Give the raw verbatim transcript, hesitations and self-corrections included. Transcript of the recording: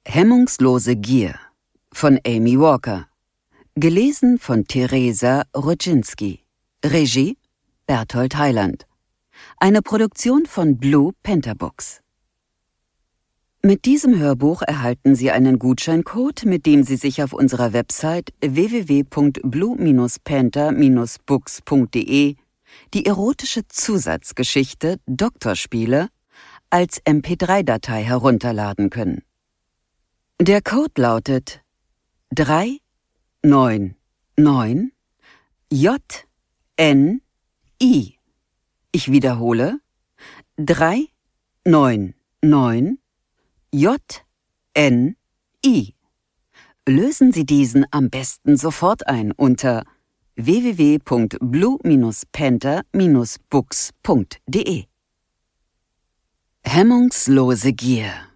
Hemmungslose Gier von Amy Walker. Gelesen von Theresa Rodzinski. Regie Berthold Heiland. Eine Produktion von Blue Panther Books. Mit diesem Hörbuch erhalten Sie einen Gutscheincode, mit dem Sie sich auf unserer Website w w w punkt blue panther books punkt de die erotische Zusatzgeschichte Doktorspiele als M P drei Datei herunterladen können. Der Code lautet drei neun neun J N I. Ich wiederhole: drei neun neun J N I. Lösen Sie diesen am besten sofort ein unter w w w punkt blue panther books punkt de. Hemmungslose Gier